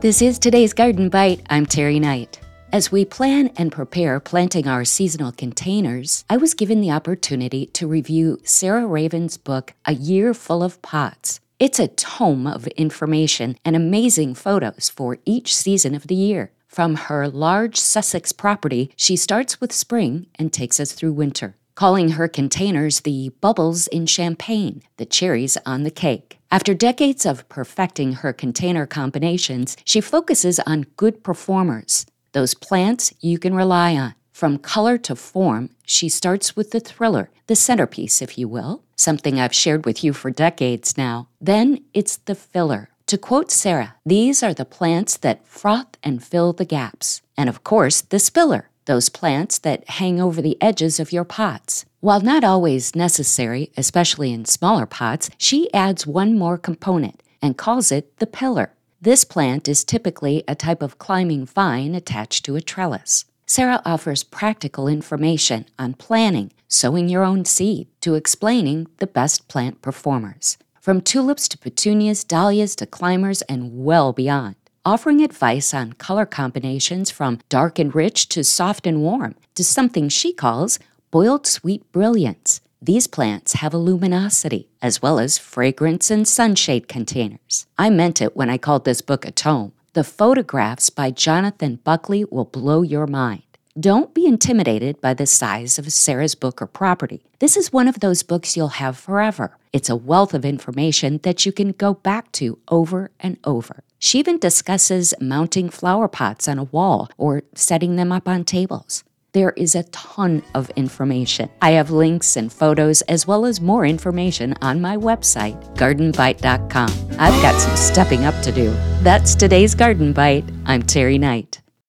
This is today's Garden Bite. I'm Terry Knight. As we plan and prepare planting our seasonal containers, I was given the opportunity to review Sarah Raven's book, A Year Full of Pots. It's a tome of information and amazing photos for each season of the year. From her large Sussex property, she starts with spring and takes us through winter, calling her containers the bubbles in champagne, the cherries on the cake. After decades of perfecting her container combinations, she focuses on good performers, those plants you can rely on. From color to form, she starts with the thriller, the centerpiece, if you will, something I've shared with you for decades now. Then it's the filler. To quote Sarah, these are the plants that froth and fill the gaps. And of course, the spiller, those plants that hang over the edges of your pots. While not always necessary, especially in smaller pots, she adds one more component and calls it the pillar. This plant is typically a type of climbing vine attached to a trellis. Sarah offers practical information on planting, sowing your own seed, to explaining the best plant performers. From tulips to petunias, dahlias to climbers, and well beyond. Offering advice on color combinations from dark and rich to soft and warm to something she calls boiled sweet brilliance. These plants have a luminosity, as well as fragrance and sunshade containers. I meant it when I called this book a tome. The photographs by Jonathan Buckley will blow your mind. Don't be intimidated by the size of Sarah's book or property. This is one of those books you'll have forever. It's a wealth of information that you can go back to over and over. She even discusses mounting flower pots on a wall or setting them up on tables. There is a ton of information. I have links and photos as well as more information on my website, gardenbite.com. I've got some stepping up to do. That's today's Garden Bite. I'm Terry Knight.